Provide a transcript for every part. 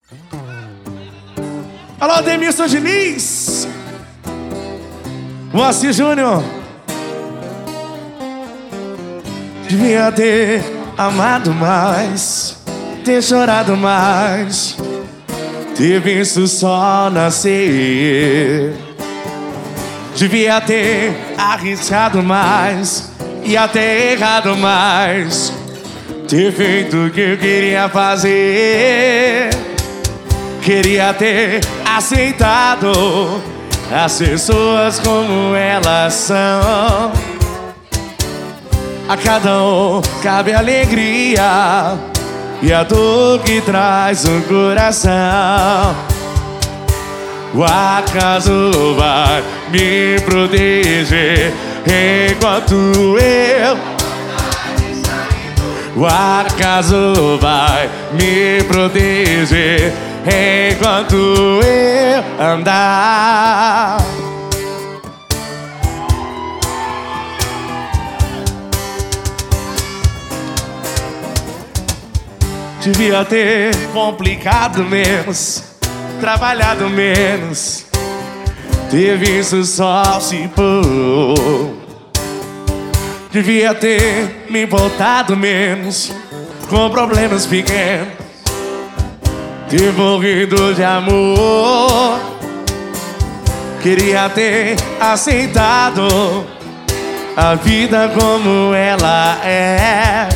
Alô, Ademilson Diniz, Moacir Júnior. Devia ter amado mais, ter chorado mais, ter visto o sol nascer. Devia ter arriscado mais e até errado mais, ter feito o que eu queria fazer. Queria ter aceitado as pessoas como elas são. A cada um cabe a alegria e a dor que traz o coração. O acaso vai me proteger enquanto eu. O acaso vai me proteger enquanto eu andar. Devia ter complicado menos, trabalhado menos, ter visto o sol se pôr. Devia ter me importado menos com problemas pequenos, ter morrido de amor. Queria ter aceitado a vida como ela é.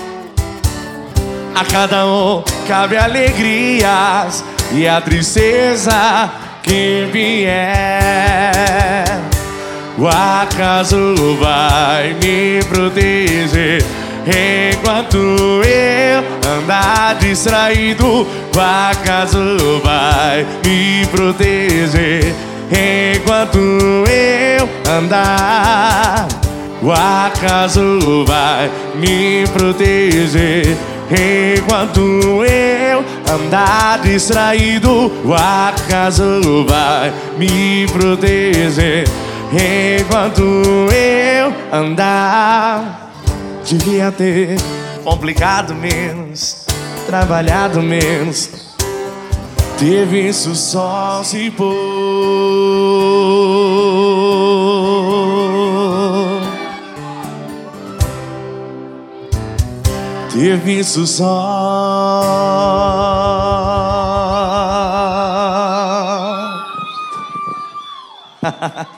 A cada um cabe alegrias e a tristeza que vier. O acaso vai me proteger enquanto eu andar distraído. O acaso vai me proteger enquanto eu andar. O acaso vai me proteger enquanto eu andar distraído. O acaso vai me proteger enquanto eu andar. Devia ter complicado menos, trabalhado menos, ter visto o sol se pôr. Ter visto o sol.